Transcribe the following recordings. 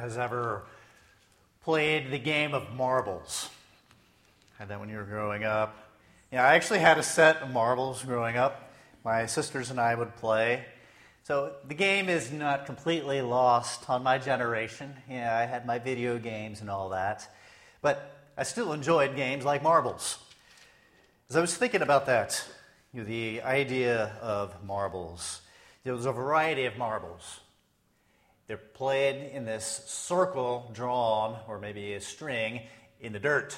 has ever played the game of marbles? Had that when you were growing up? Yeah, I actually had a set of marbles growing up. My sisters and I would play. So the game is not completely lost on my generation. Yeah, I had my video games and all that. But I still enjoyed games like marbles. As I was thinking about that, the idea of marbles, there was a variety of marbles. They're played in this circle drawn, or maybe a string, in the dirt.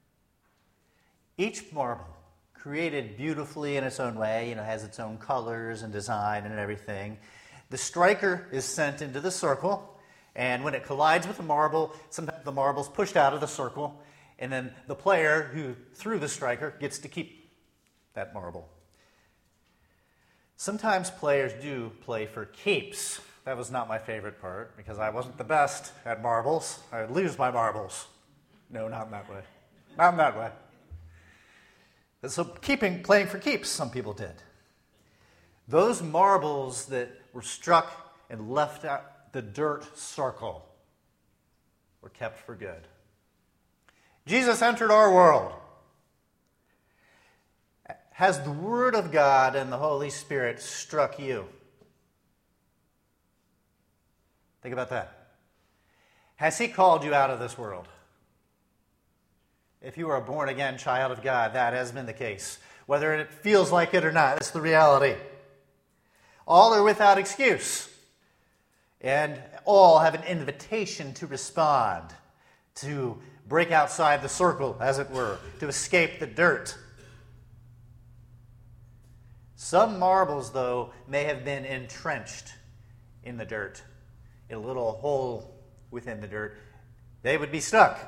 Each marble, created beautifully in its own way, has its own colors and design and everything. The striker is sent into the circle, and when it collides with the marble, sometimes the marble's pushed out of the circle, and then the player who threw the striker gets to keep that marble. Sometimes players do play for keeps. That was not my favorite part, because I wasn't the best at marbles. I would lose my marbles. No, not in that way. Not in that way. So playing for keeps, some people did. Those marbles that were struck and left out the dirt circle were kept for good. Jesus entered our world. Has the Word of God and the Holy Spirit struck you? Think about that. Has He called you out of this world? If you are a born-again child of God, that has been the case. Whether it feels like it or not, that's the reality. All are without excuse. And all have an invitation to respond, to break outside the circle, as it were, to escape the dirt. Some marbles, though, may have been entrenched in the dirt, in a little hole within the dirt. They would be stuck,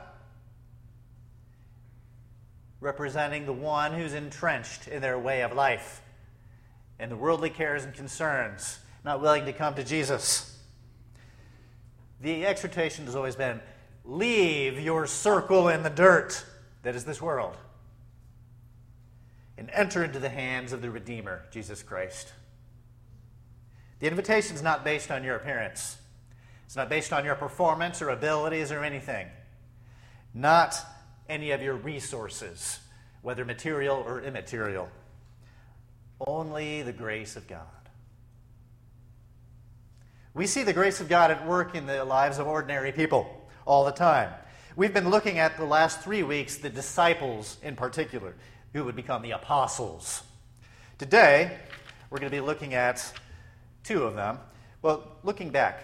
representing the one who's entrenched in their way of life and the worldly cares and concerns, not willing to come to Jesus. The exhortation has always been, leave your circle in the dirt that is this world and enter into the hands of the Redeemer, Jesus Christ. The invitation is not based on your appearance. It's not based on your performance or abilities or anything. Not any of your resources, whether material or immaterial. Only the grace of God. We see the grace of God at work in the lives of ordinary people all the time. We've been looking at the last 3 weeks, the disciples in particular, who would become the apostles. Today, we're going to be looking at 2 of them. Well, looking back,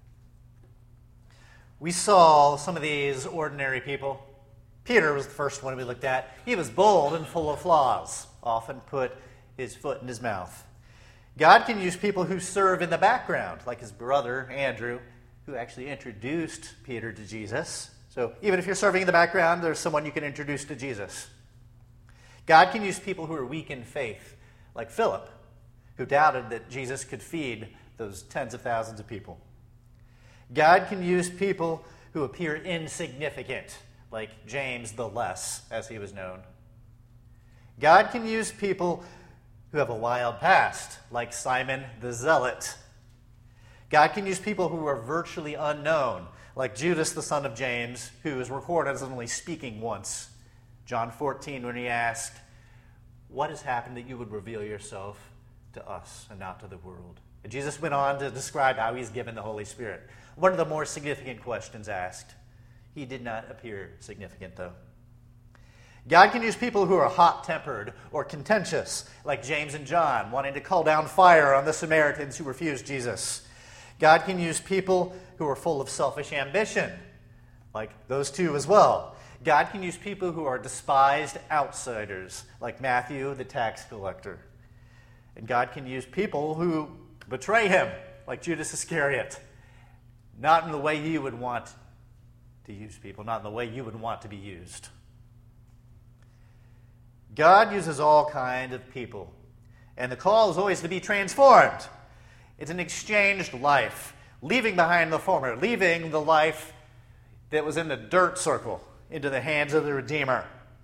we saw some of these ordinary people. Peter was the first one we looked at. He was bold and full of flaws, often put his foot in his mouth. God can use people who serve in the background, like his brother, Andrew, who actually introduced Peter to Jesus. So even if you're serving in the background, there's someone you can introduce to Jesus. God can use people who are weak in faith, like Philip, who doubted that Jesus could feed those tens of thousands of people. God can use people who appear insignificant, like James the Less, as he was known. God can use people who have a wild past, like Simon the Zealot. God can use people who are virtually unknown, like Judas the son of James, who is recorded as only speaking once. John 14, when he asked, what has happened that you would reveal yourself to us and not to the world? And Jesus went on to describe how he's given the Holy Spirit. One of the more significant questions asked. He did not appear significant, though. God can use people who are hot-tempered or contentious, like James and John, wanting to call down fire on the Samaritans who refused Jesus. God can use people who are full of selfish ambition, like those 2 as well. God can use people who are despised outsiders, like Matthew, the tax collector. And God can use people who betray him, like Judas Iscariot. Not in the way you would want to use people, not in the way you would want to be used. God uses all kinds of people, and the call is always to be transformed. It's an exchanged life, leaving behind the former, leaving the life that was in the dirt circle into the hands of the Redeemer.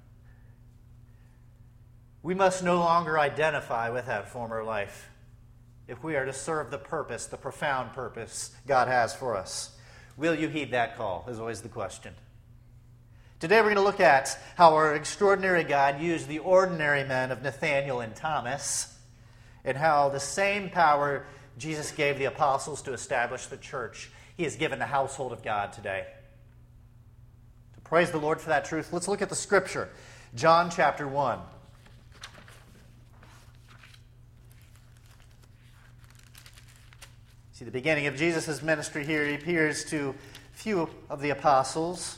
We must no longer identify with that former life if we are to serve the purpose, the profound purpose God has for us. Will you heed that call, is always the question. Today we're going to look at how our extraordinary God used the ordinary men of Nathanael and Thomas, and how the same power Jesus gave the apostles to establish the church, he has given the household of God today. To praise the Lord for that truth, let's look at the scripture. John chapter 1. See, the beginning of Jesus' ministry here, he appears to few of the apostles.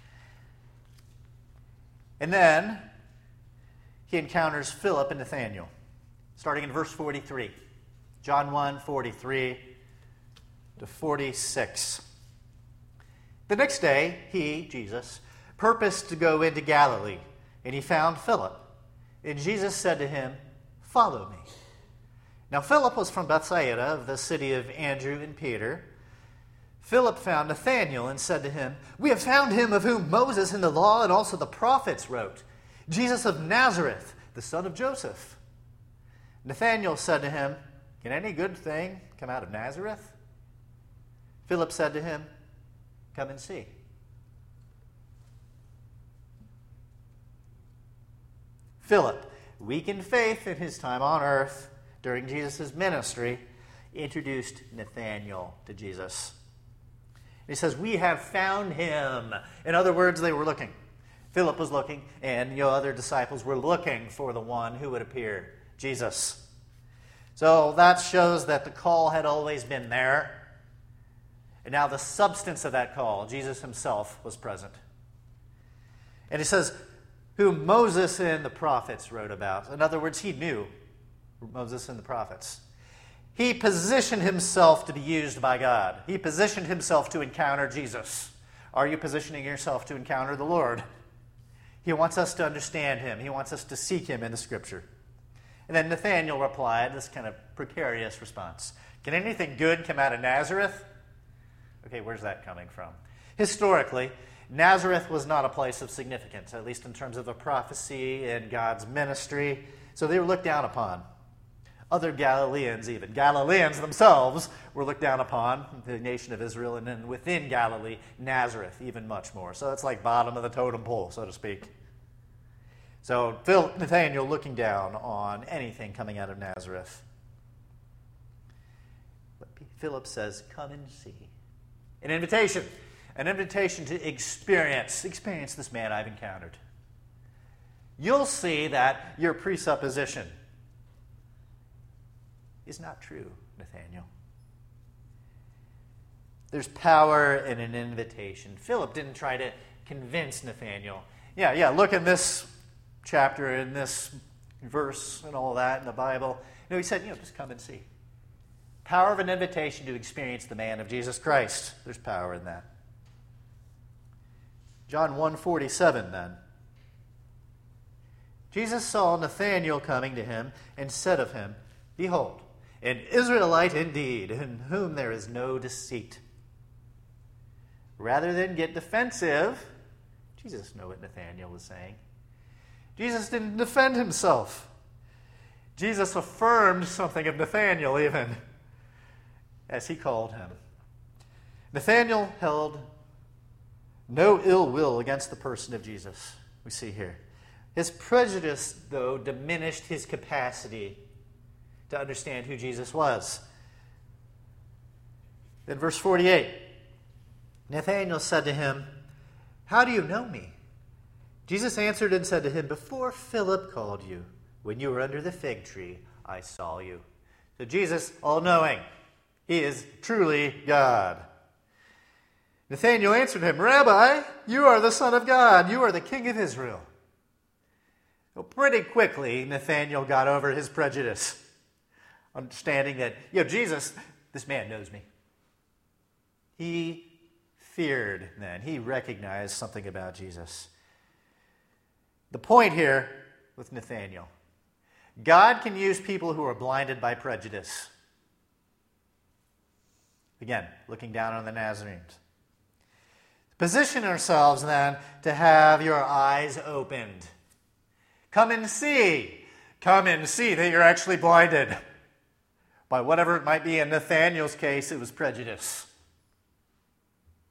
And then he encounters Philip and Nathanael, starting in verse 43. John 1, 43 to 46. The next day, he, Jesus, purposed to go into Galilee, and he found Philip. And Jesus said to him, "Follow me." Now Philip was from Bethsaida, of the city of Andrew and Peter. Philip found Nathanael and said to him, "We have found him of whom Moses in the law and also the prophets wrote, Jesus of Nazareth, the son of Joseph." Nathanael said to him, "Can any good thing come out of Nazareth?" Philip said to him, "Come and see." Philip, weak in faith in his time on earth during Jesus' ministry, introduced Nathanael to Jesus. He says, "We have found him." In other words, they were looking. Philip was looking, and the other disciples were looking for the one who would appear, Jesus. So that shows that the call had always been there. And now the substance of that call, Jesus himself was present. And he says, whom Moses and the prophets wrote about. In other words, he knew Moses and the prophets. He positioned himself to be used by God. He positioned himself to encounter Jesus. Are you positioning yourself to encounter the Lord? He wants us to understand him. He wants us to seek him in the Scripture. And then Nathanael replied, this kind of precarious response. Can anything good come out of Nazareth? Okay, where's that coming from? Historically, Nazareth was not a place of significance, at least in terms of the prophecy and God's ministry. So they were looked down upon. Other Galileans, even Galileans themselves, were looked down upon, the nation of Israel, and then within Galilee, Nazareth, even much more. So it's like bottom of the totem pole, so to speak. So Nathanael looking down on anything coming out of Nazareth. But Philip says, "Come and see." An invitation to experience this man I've encountered. You'll see that your presupposition is not true, Nathanael. There's power in an invitation. Philip didn't try to convince Nathanael. Yeah, look in this chapter, in this verse, and all that in the Bible. No, he said, just come and see. Power of an invitation to experience the man of Jesus Christ. There's power in that. John 1:47 then. Jesus saw Nathanael coming to him and said of him, "Behold, an Israelite indeed, in whom there is no deceit." Rather than get defensive, Jesus knew what Nathanael was saying. Jesus didn't defend himself. Jesus affirmed something of Nathanael even, as he called him. Nathanael held no ill will against the person of Jesus, we see here. His prejudice, though, diminished his capacity to understand who Jesus was. Then verse 48, Nathanael said to him, "How do you know me?" Jesus answered and said to him, "Before Philip called you, when you were under the fig tree, I saw you." So Jesus, all-knowing, he is truly God. Nathanael answered him, "Rabbi, you are the Son of God. You are the King of Israel." Well, pretty quickly, Nathanael got over his prejudice, understanding that, Jesus, this man knows me. He feared then. He recognized something about Jesus. The point here with Nathanael, God can use people who are blinded by prejudice. Again, looking down on the Nazarenes. Position ourselves then to have your eyes opened. Come and see that you're actually blinded by whatever it might be. In Nathanael's case, it was prejudice.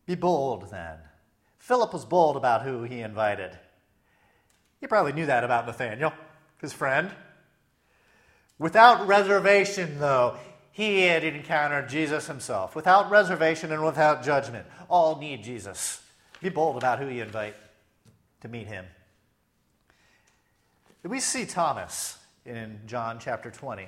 Be bold then. Philip was bold about who he invited. You probably knew that about Nathanael, his friend. Without reservation, though, he had encountered Jesus himself. Without reservation and without judgment. All need Jesus. Be bold about who you invite to meet him. We see Thomas in John chapter 20.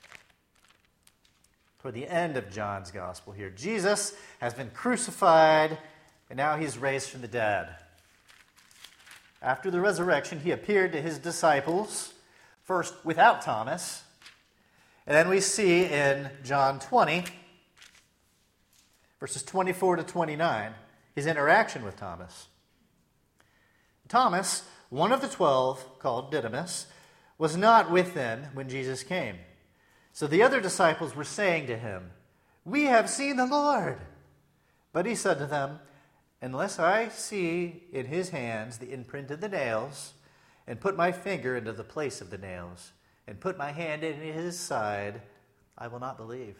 Toward the end of John's gospel here. Jesus has been crucified, and now he's raised from the dead. After the resurrection, he appeared to his disciples, first without Thomas. And then we see in John 20, verses 24 to 29, his interaction with Thomas. Thomas, one of the 12, called Didymus, was not with them when Jesus came. So the other disciples were saying to him, "We have seen the Lord." But he said to them, "Unless I see in his hands the imprint of the nails, and put my finger into the place of the nails, and put my hand into his side, I will not believe."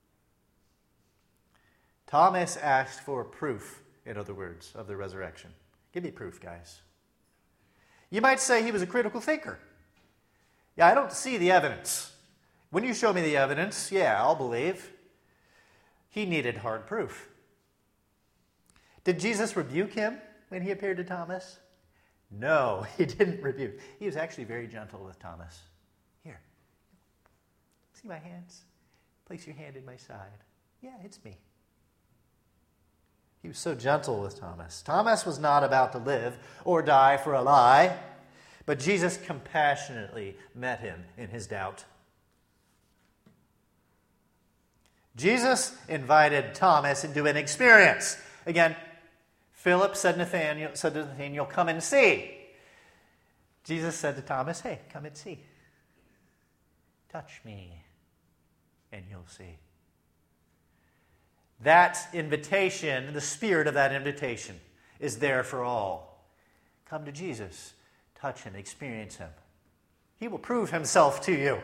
Thomas asked for proof, in other words, of the resurrection. Give me proof, guys. You might say he was a critical thinker. Yeah, I don't see the evidence. When you show me the evidence, yeah, I'll believe. He needed hard proof. Did Jesus rebuke him when he appeared to Thomas? No, he didn't rebuke. He was actually very gentle with Thomas. Here, see my hands? Place your hand in my side. Yeah, it's me. He was so gentle with Thomas. Thomas was not about to live or die for a lie, but Jesus compassionately met him in his doubt. Jesus invited Thomas into an experience. Again, Philip said to Nathanael, "Come and see." Jesus said to Thomas, "Hey, come and see. Touch me, and you'll see." That invitation, the spirit of that invitation, is there for all. Come to Jesus, touch him, experience him. He will prove himself to you.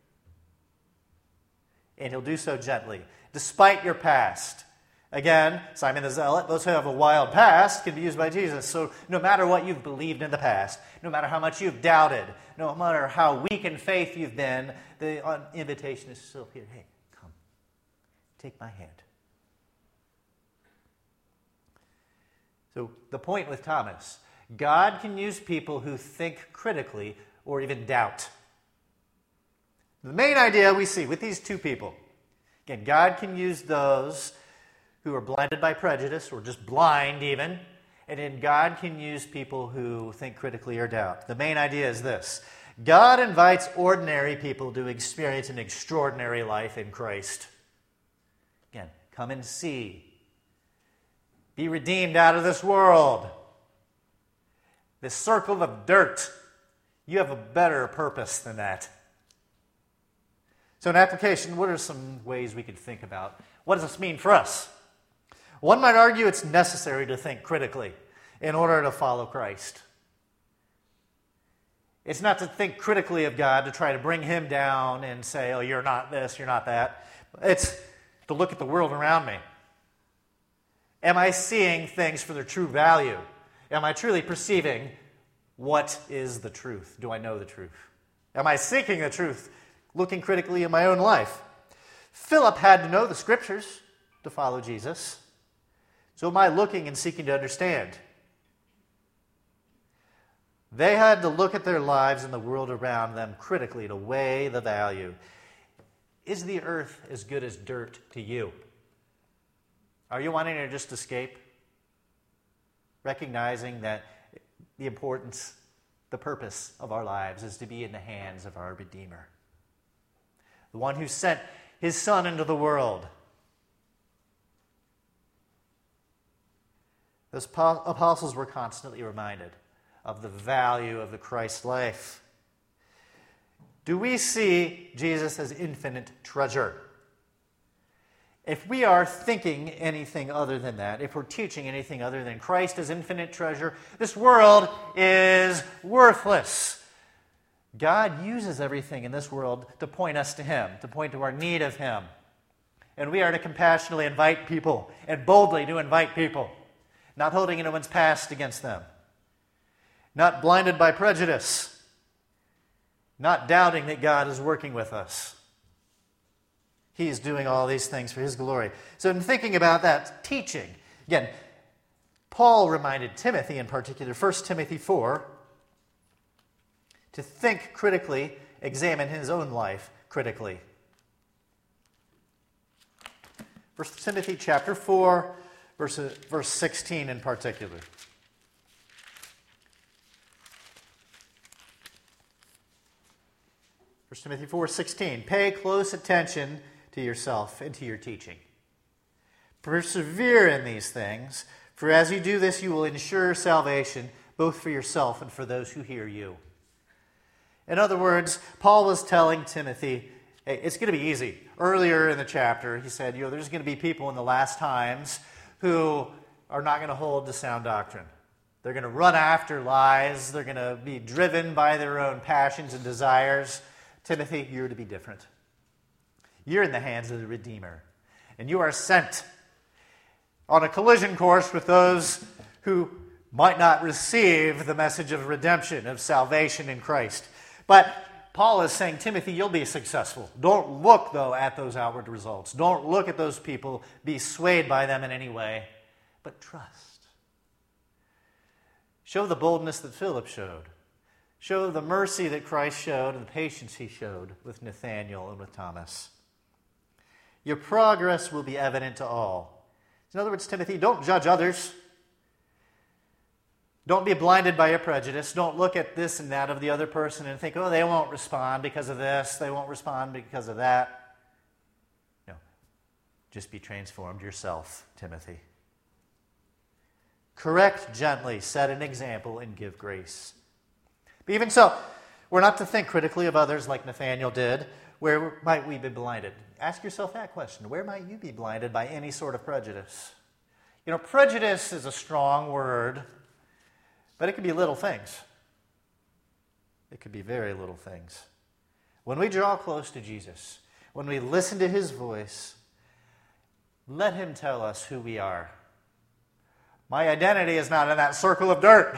And he'll do so gently, despite your past. Again, Simon the Zealot, those who have a wild past can be used by Jesus. So no matter what you've believed in the past, no matter how much you've doubted, no matter how weak in faith you've been, the invitation is still here. Hey, come, take my hand. So the point with Thomas, God can use people who think critically or even doubt. The main idea we see with these two people, again, God can use those who are blinded by prejudice or just blind even, and then God can use people who think critically or doubt. The main idea is this: God invites ordinary people to experience an extraordinary life in Christ. Again, come and see. Be redeemed out of this world. This circle of dirt. You have a better purpose than that. So in application, what are some ways we could think about? What does this mean for us? One might argue it's necessary to think critically in order to follow Christ. It's not to think critically of God to try to bring him down and say, "Oh, you're not this, you're not that." It's to look at the world around me. Am I seeing things for their true value? Am I truly perceiving what is the truth? Do I know the truth? Am I seeking the truth? Looking critically in my own life. Philip had to know the scriptures to follow Jesus. So am I looking and seeking to understand? They had to look at their lives and the world around them critically to weigh the value. Is the earth as good as dirt to you? Are you wanting to just escape? Recognizing that the importance, the purpose of our lives is to be in the hands of our Redeemer. The one who sent his Son into the world. Those apostles were constantly reminded of the value of the Christ life. Do we see Jesus as infinite treasure? If we are thinking anything other than that, if we're teaching anything other than Christ as infinite treasure, this world is worthless. God uses everything in this world to point us to him, to point to our need of him. And we are to compassionately invite people and boldly to invite people. not holding anyone's past against them, not blinded by prejudice, not doubting that God is working with us. He is doing all these things for His glory. So in thinking about that teaching, again, Paul reminded Timothy in particular, 1 Timothy 4, to think critically, examine his own life critically. 1 Timothy chapter 4, verse 16 in particular. 1 Timothy 4:16. Pay close attention to yourself and to your teaching. Persevere in these things, for as you do this, you will ensure salvation both for yourself and for those who hear you. In other words, Paul was telling Timothy, hey, it's going to be easy. Earlier in the chapter, he said, there's going to be people in the last times who are not going to hold to sound doctrine. They're going to run after lies. They're going to be driven by their own passions and desires. Timothy, you're to be different. You're in the hands of the Redeemer. And you are sent on a collision course with those who might not receive the message of redemption, of salvation in Christ. But Paul is saying, Timothy, you'll be successful. Don't look, though, at those outward results. Don't look at those people, be swayed by them in any way, but trust. Show the boldness that Philip showed. Show the mercy that Christ showed and the patience He showed with Nathanael and with Thomas. Your progress will be evident to all. In other words, Timothy, don't judge others. Don't be blinded by your prejudice. Don't look at this and that of the other person and think, they won't respond because of this. They won't respond because of that. No. Just be transformed yourself, Timothy. Correct gently, set an example, and give grace. But even so, we're not to think critically of others like Nathanael did. Where might we be blinded? Ask yourself that question. Where might you be blinded by any sort of prejudice? Prejudice is a strong word, but it could be little things. It could be very little things. When we draw close to Jesus, when we listen to His voice, let Him tell us who we are. My identity is not in that circle of dirt.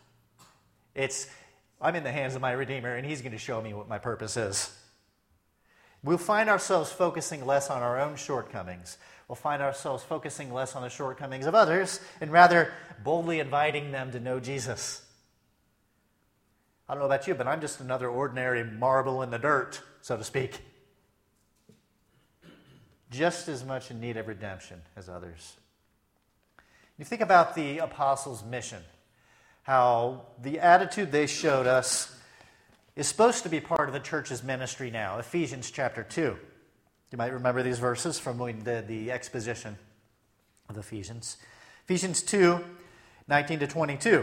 I'm in the hands of my Redeemer, and He's going to show me what my purpose is. We'll find ourselves focusing less on our own shortcomings. We'll find ourselves focusing less on the shortcomings of others and rather boldly inviting them to know Jesus. I don't know about you, but I'm just another ordinary marble in the dirt, so to speak. Just as much in need of redemption as others. You think about the apostles' mission, how the attitude they showed us is supposed to be part of the church's ministry now. Ephesians chapter 2. You might remember these verses from when we did the exposition of Ephesians. Ephesians 2, 19 to 22.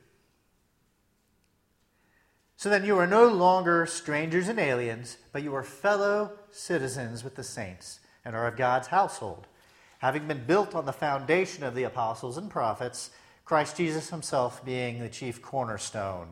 So then you are no longer strangers and aliens, but you are fellow citizens with the saints and are of God's household, having been built on the foundation of the apostles and prophets, Christ Jesus Himself being the chief cornerstone,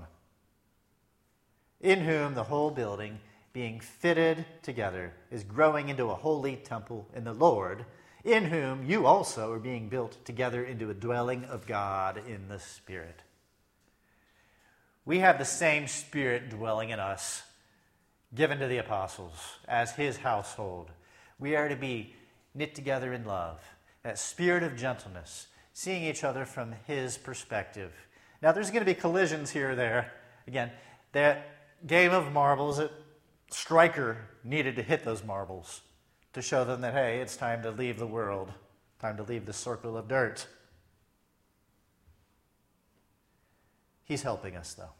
in whom the whole building, being fitted together, is growing into a holy temple in the Lord, in whom you also are being built together into a dwelling of God in the Spirit. We have the same Spirit dwelling in us, given to the apostles, as His household. We are to be knit together in love, that spirit of gentleness, seeing each other from His perspective. Now, there's going to be collisions here or there. Again, that game of marbles, a striker needed to hit those marbles to show them that, hey, it's time to leave the world, time to leave the circle of dirt. He's helping us, though.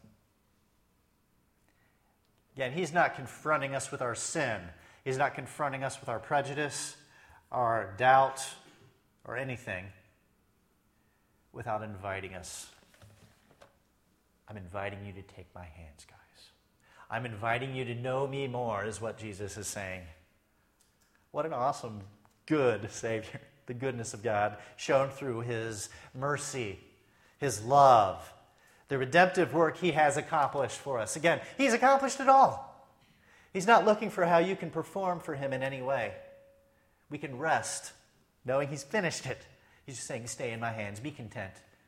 Again, He's not confronting us with our sin. He's not confronting us with our prejudice, our doubt, or anything without inviting us. I'm inviting you to take my hands, guys. I'm inviting you to know me more, is what Jesus is saying. What an awesome, good Savior. The goodness of God shown through His mercy, His love, the redemptive work He has accomplished for us. Again, He's accomplished it all. He's not looking for how you can perform for Him in any way. We can rest knowing He's finished it. He's just saying, stay in my hands, be content.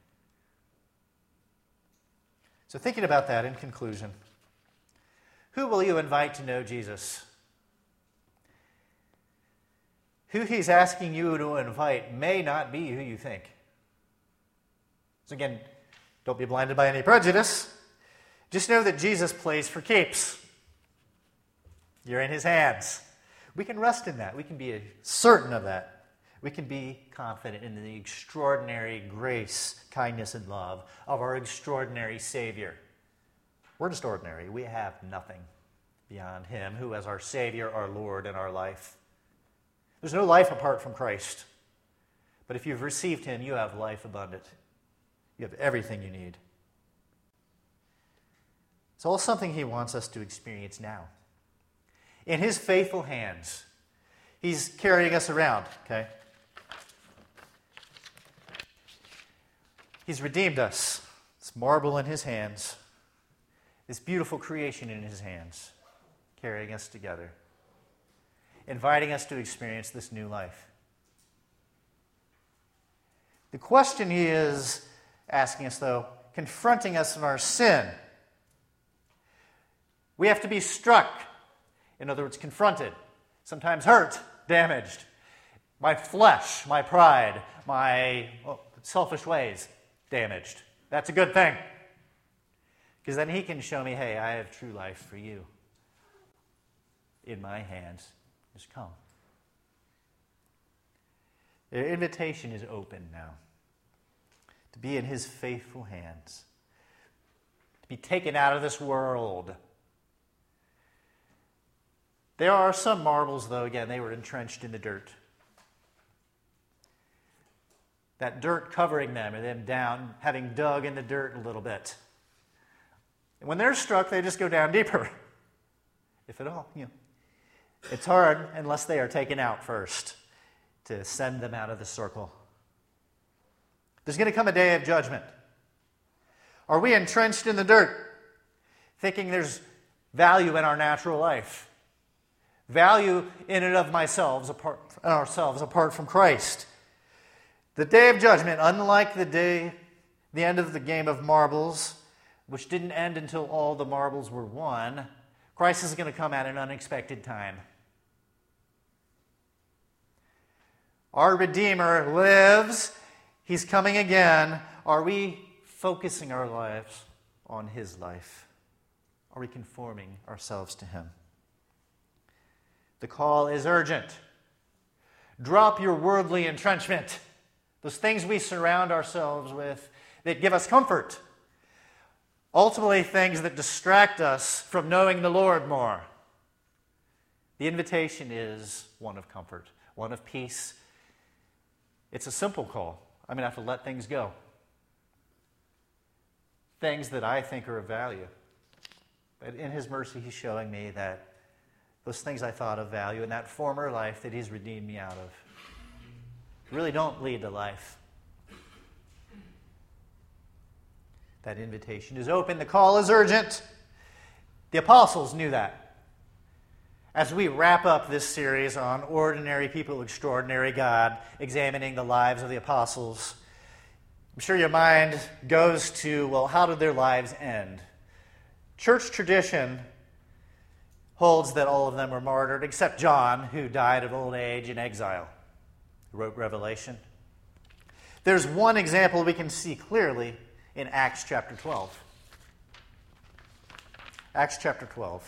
So thinking about that in conclusion, who will you invite to know Jesus? Who he's asking you to invite may not be who you think. So again, don't be blinded by any prejudice. Just know that Jesus plays for keeps. You're in his hands. We can rest in that. We can be certain of that. We can be confident in the extraordinary grace, kindness, and love of our extraordinary Savior. We're just ordinary. We have nothing beyond him who is our Savior, our Lord, and our life. There's no life apart from Christ. But if you've received him, you have life abundant. You have everything you need. It's all something he wants us to experience now. In his faithful hands, he's carrying us around, okay? He's redeemed us. It's marble in his hands. This beautiful creation in his hands, carrying us together, inviting us to experience this new life. The question he is asking us, though, confronting us in our sin. We have to be struck. In other words, confronted, sometimes hurt, damaged. My flesh, my pride, my selfish ways, damaged. That's a good thing. Because then he can show me, hey, I have true life for you. In my hands. Just come. The invitation is open now. To be in his faithful hands. To be taken out of this world. There are some marbles, though, again, they were entrenched in the dirt. That dirt covering them, and them down, having dug in the dirt a little bit. And when they're struck, they just go down deeper. If at all, It's hard unless they are taken out first to send them out of the circle. There's going to come a day of judgment. Are we entrenched in the dirt, thinking there's value in our natural life? Value in and of ourselves apart from Christ. The day of judgment, unlike the end of the game of marbles, which didn't end until all the marbles were won, Christ is going to come at an unexpected time. Our Redeemer lives. He's coming again. Are we focusing our lives on his life? Are we conforming ourselves to him? The call is urgent. Drop your worldly entrenchment. Those things we surround ourselves with that give us comfort. Ultimately, things that distract us from knowing the Lord more. The invitation is one of comfort, one of peace. It's a simple call. I'm going to have to let things go. Things that I think are of value. But in his mercy, he's showing me that those things I thought of value in that former life that he's redeemed me out of really don't lead to life. That invitation is open. The call is urgent. The apostles knew that. As we wrap up this series on Ordinary People, Extraordinary God, examining the lives of the apostles, I'm sure your mind goes to, well, how did their lives end? Church tradition holds that all of them were martyred, except John, who died of old age in exile, who wrote Revelation. There's one example we can see clearly in Acts chapter 12. Acts chapter 12.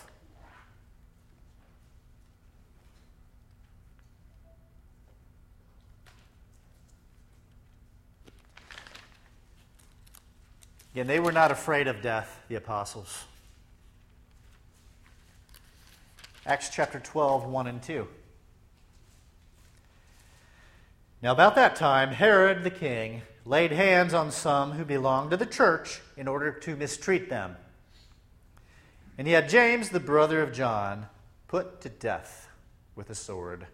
Again, they were not afraid of death, the apostles. Acts chapter 12, 1 and 2. Now about that time, Herod the king laid hands on some who belonged to the church in order to mistreat them. And he had James, the brother of John, put to death with a sword.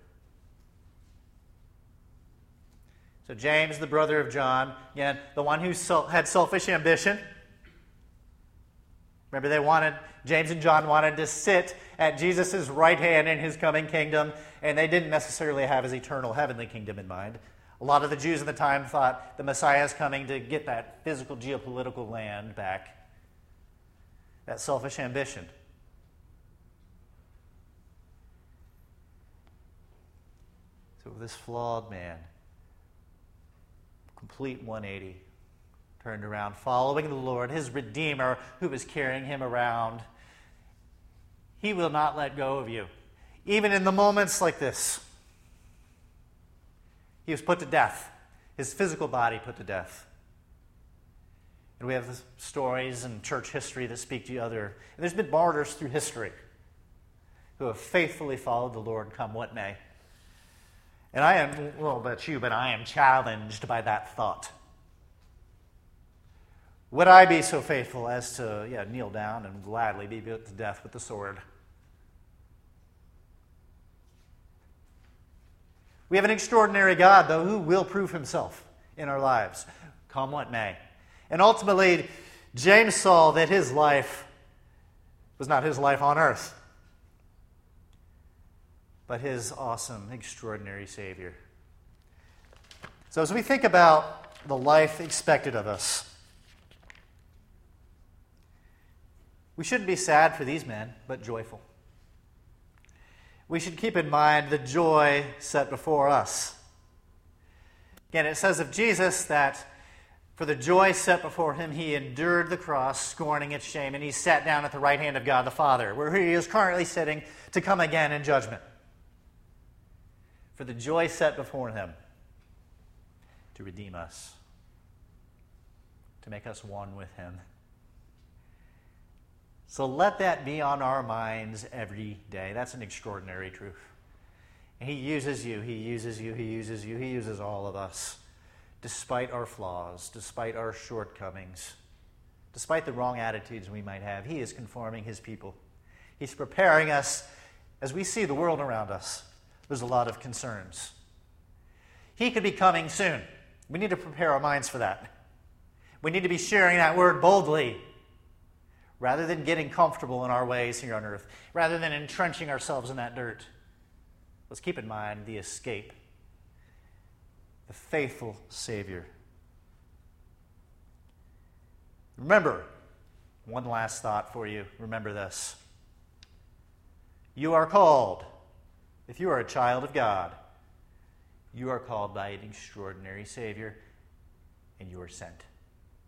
So James, the brother of John, again, the one who had selfish ambition. Remember, James and John wanted to sit at Jesus' right hand in his coming kingdom, and they didn't necessarily have his eternal heavenly kingdom in mind. A lot of the Jews at the time thought the Messiah is coming to get that physical geopolitical land back, that selfish ambition. So this flawed man, complete 180, turned around, following the Lord, his Redeemer, who was carrying him around. He will not let go of you, even in the moments like this. He was put to death, his physical body put to death. And we have the stories in church history that speak to other. And there's been martyrs through history who have faithfully followed the Lord, come what may. And I am, well, about you, but I am challenged by that thought. Would I be so faithful as to kneel down and gladly be put to death with the sword? We have an extraordinary God, though, who will prove himself in our lives, come what may. And ultimately, James saw that his life was not his life on earth, but his awesome, extraordinary Savior. So as we think about the life expected of us, we shouldn't be sad for these men, but joyful. We should keep in mind the joy set before us. Again, it says of Jesus that for the joy set before him, he endured the cross, scorning its shame, and he sat down at the right hand of God the Father, where he is currently sitting to come again in judgment. For the joy set before him to redeem us, to make us one with him. So let that be on our minds every day. That's an extraordinary truth. And he uses you, he uses you, he uses you, he uses all of us, despite our flaws, despite our shortcomings, despite the wrong attitudes we might have. He is conforming his people. He's preparing us as we see the world around us. There's a lot of concerns. He could be coming soon. We need to prepare our minds for that. We need to be sharing that word boldly, rather than getting comfortable in our ways here on earth, rather than entrenching ourselves in that dirt. Let's keep in mind the escape, the faithful Savior. Remember, one last thought for you. Remember this. You are called, if you are a child of God, you are called by an extraordinary Savior, and you are sent.